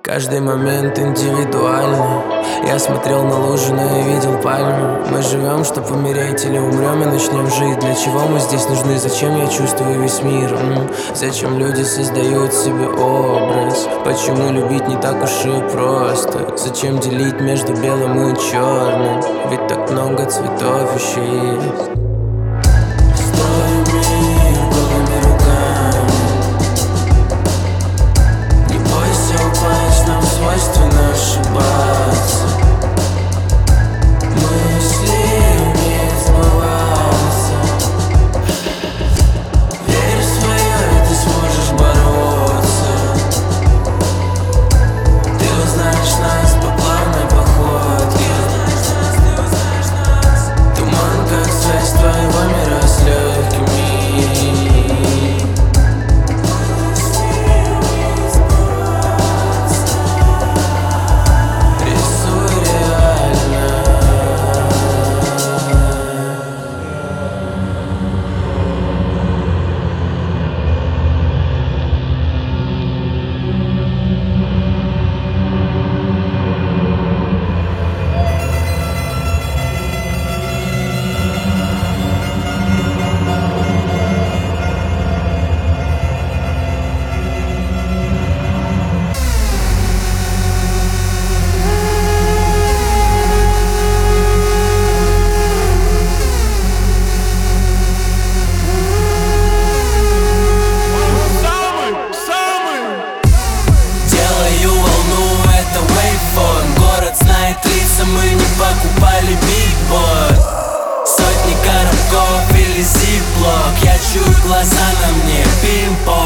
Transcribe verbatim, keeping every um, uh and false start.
Каждый момент индивидуальный. Я смотрел на лужи, но я видел пальму. Мы живем, чтоб умереть, или умрем и начнем жить. Для чего мы здесь нужны? Зачем я чувствую весь мир? М? Зачем люди создают себе образ? Почему любить не так уж и просто? Зачем делить между белым и черным? Ведь так много цветов еще есть. Свойственно ошибаться. Мысли не сбываются. Верь в свое, и ты сможешь бороться. Ты узнаешь нас по плавной походке. Туман, как связь твоего мира с легкими. Мы не покупали бигборд, сотни коробков или зиплок. Я чую глаза на мне, пинг-понг.